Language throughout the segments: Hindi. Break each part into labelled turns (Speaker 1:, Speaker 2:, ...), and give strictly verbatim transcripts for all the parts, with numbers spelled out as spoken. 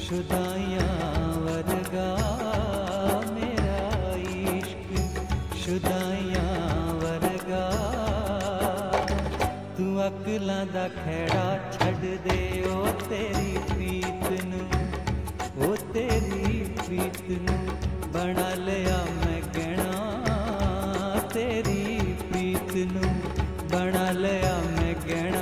Speaker 1: शुदाइयां वर्गा मेरा इश्क, शुदाइयां वर्गा। तू अकलां दा खैड़ा छड़ दे ओ तेरी प्रीत नू, ओ तेरी प्रीत नू बना लिया मैं गहना, तेरी प्रीत नू बना लिया मैं गहना।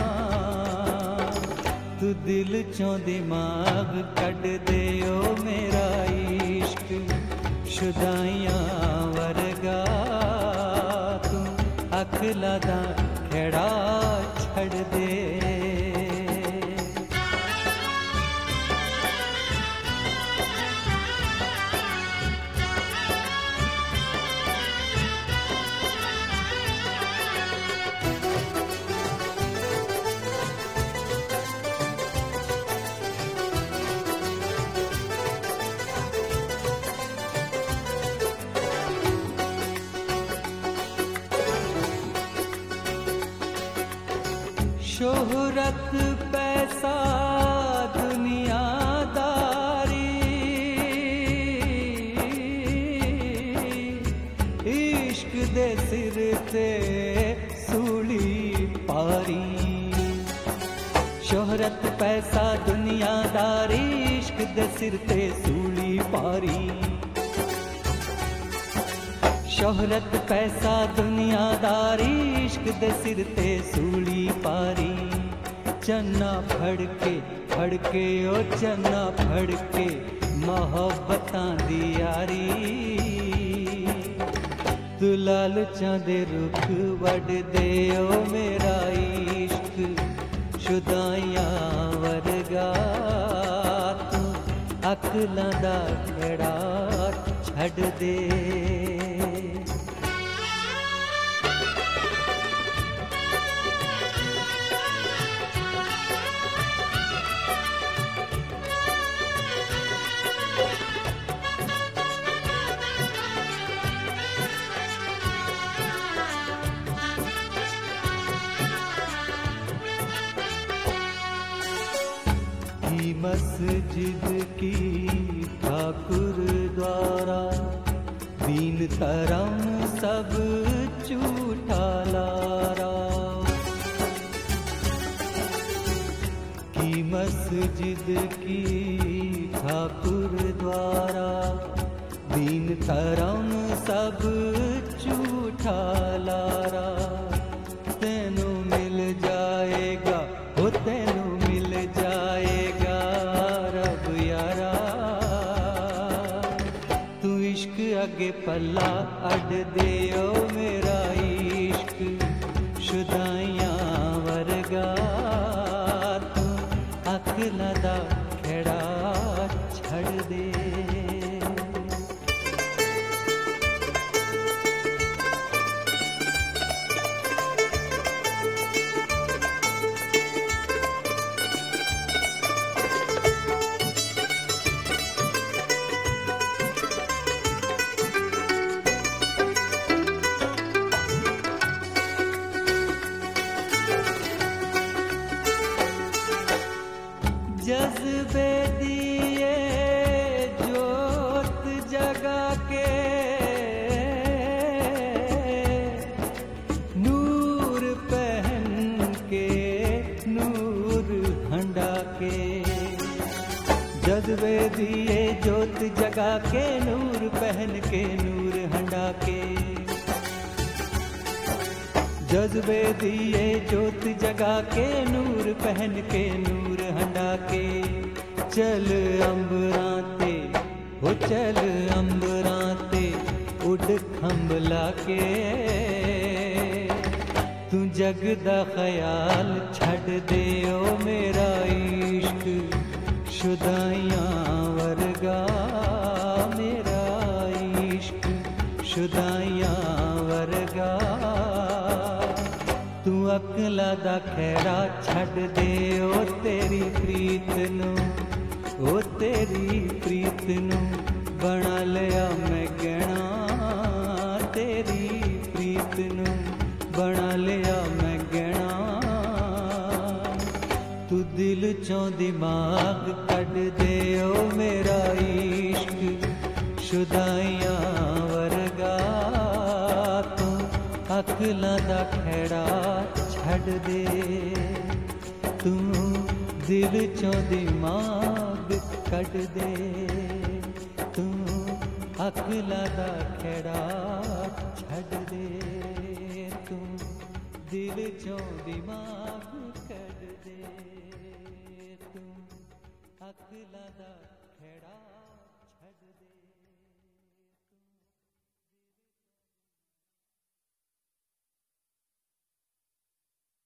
Speaker 1: तू दिल चों दिमाग कट दे ओ मेरा इश्क, शुदाइयां वर्गा। तू अकलां दा खैड़ा छड़ दे। शोहरत पैसा दुनियादारी, इश्क दे सिर ते सूली पारी। शोहरत पैसा दुनियादारी, इश्क दे सिर ते सूली पारी। शोहरत पैसा दुनियादारी, इश्क दे सिर ते सूली पारी। चन्ना फड़ के फड़ के ओ चन्ना फड़ के मोहब्बतां दी यारी। तू लालचां दे रुख वड दे ओ मेरा इश्क, शुदाइयां वर्गा। तू अकलां दा खैड़ा छड़ दे। मस्जिद की ठाकुर द्वारा, दीन धर्म सब झूठा लारा। की मस्जिद की ठाकुर द्वारा, दीन धर्म सब झूठा लारा। तेनू मिल जाएगा ओ तेनू मिल जाएगा रब यारा। तू इश्क अगे पल्ला अड दे ओ मेरा इश्क, शुदाइयां वर्गा। तू अकलां दा खैड़ा छड़ दे। जज्बे दिए जोत जगा के, नूर पहन के नूर हंडा के। जज्बे दिए जोत जगा के, नूर पहन के नूर हंडा के। जज्बे दिए जोत जगा के, नूर पहन के नूर हंडा के। चल अंबरां ते हो चल अंबरां ते उड़ खंभला के। तू जग दा ख्याल छड़ दे ओ मेरा इश्क, शुदाइयां वर्गा। मेरा इश्क शुदाइयां वर्गा। तू अकलां दा खैड़ा छड़ दे ओ तेरी प्रीत नू, ओ तेरी प्रीत नू बना लिया मैं गहना। तेरी प्रीत नू बना लिया मैं गहना। तू दिल चों दिमाग कढ दे ओ मेरा इश्क शुदाइयां वर्गा तू अकलां दा खैड़ा छड़ दे तू दिल चों दिमाग कढ दे तू अकलां दा खैड़ा छड़ दे तू दिल चों दिमाग कढ दे तू अकलां दा खैड़ा छड़ दे।